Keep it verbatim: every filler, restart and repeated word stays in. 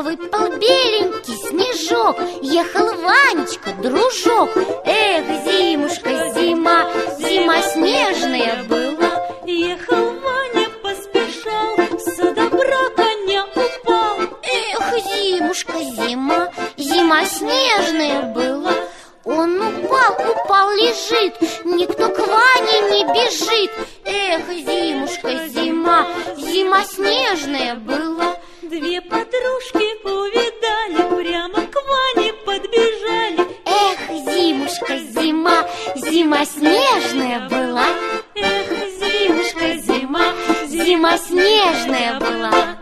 выпал беленький снежок, ехал Ванечка, дружок. Эх, зимушка, зима, зима снежная была. Ехал Ваня, поспешал, со добра коня упал. Эх, зимушка, зима, зима снежная была. Он упал, упал, лежит, никто к Ване не бежит. Эх, зимушка, зима, зима снежная была. Две подружки увидали, прямо к Ване подбежали. Эх, зимушка, зима, зима снежная была. Эх, зимушка, зима, Зима снежная была.